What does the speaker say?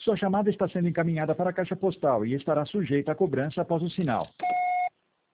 Sua chamada está sendo encaminhada para a caixa postal e estará sujeita a cobrança após o sinal.